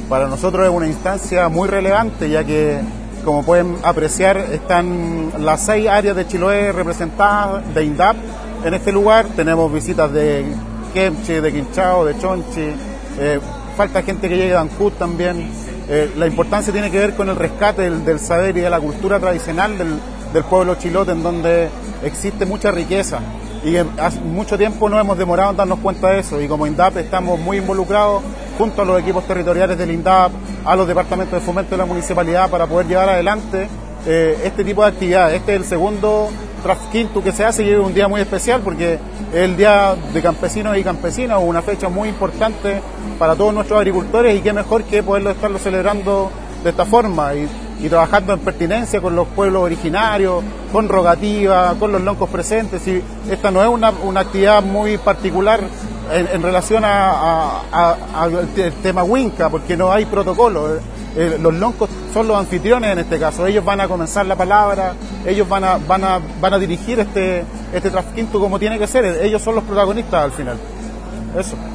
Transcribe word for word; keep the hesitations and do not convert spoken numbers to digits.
Para nosotros es una instancia muy relevante, ya que, como pueden apreciar, están las seis áreas de Chiloé representadas de INDAP en este lugar. Tenemos visitas de Kemchi, de Quinchao, de Chonchi, eh, falta gente que llegue de Ancud también. Eh, la importancia tiene que ver con el rescate del, del saber y de la cultura tradicional del, del pueblo chilote, en donde existe mucha riqueza. Y hace mucho tiempo no hemos demorado en darnos cuenta de eso, y como INDAP estamos muy involucrados junto a los equipos territoriales del INDAP, a los departamentos de fomento de la municipalidad, para poder llevar adelante eh, este tipo de actividades. Este es el segundo Trasquintu que se hace, y es un día muy especial porque es el día de campesinos y campesinas, una fecha muy importante para todos nuestros agricultores, y qué mejor que poderlo estarlo celebrando de esta forma y, y trabajando en pertinencia con los pueblos originarios, con rogativa, con los loncos presentes. Y esta no es una, una actividad muy particular en, en relación a, a, a, al tema Huinca, porque no hay protocolo. Eh, los loncos son los anfitriones en este caso, ellos van a comenzar la palabra, ellos van a, van a, van a dirigir este, este Trasquintu como tiene que ser, ellos son los protagonistas al final. Eso.